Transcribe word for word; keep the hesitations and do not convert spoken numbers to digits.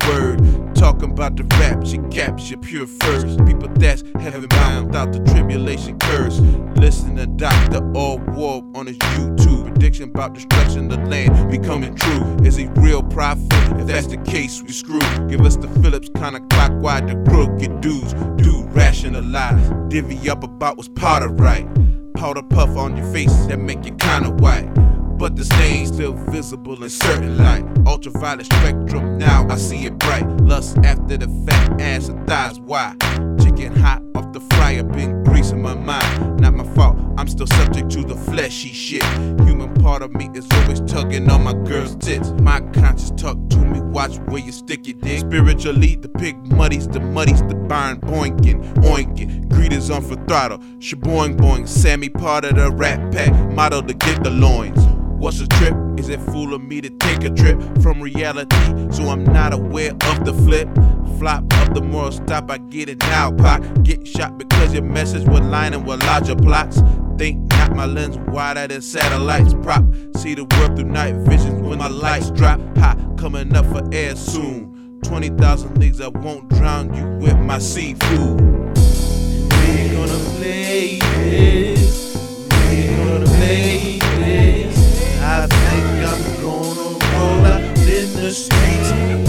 word. Talking about the rap, she capture pure first. People that's heaven bound without the tribulation curse. Listen to Doctor All War on his YouTube. Prediction about destruction of the land becoming true. Is he real prophet? If that's the case, we screw. Give us the Phillips kind of clockwise, the crooked dudes. Do rationalize, divvy up about what's part of right. Powder puff on your face that make you kinda white, but the stain's still visible in certain light. Ultraviolet spectrum, now I see it bright. Lust after the fat ass and thighs, why? Chicken hot off the fryer, been greasing my mind. Not my fault, I'm still subject to the fleshy shit. Human part of me is always tugging on my girl's tits. My conscience talk to me, watch where you stick your dick. Spiritually, the pig muddies, the muddies, the barn boinking, oinking. Greetings on for throttle, shaboing boing. Sammy part of the rat pack, motto to get the loins. What's a trip? Is it fooling me to take a trip from reality so I'm not aware of the flip? Flop of the moral stop, I get it now, Pac. Get shot because your message was lining with larger plots. Think not my lens wider than satellites. Prop, see the world through night visions when my lights drop. Hot, coming up for air soon. twenty thousand leagues, I won't drown you with my seafood. We're gonna play this. We're gonna play this. I think I'm gonna roll out in the streets.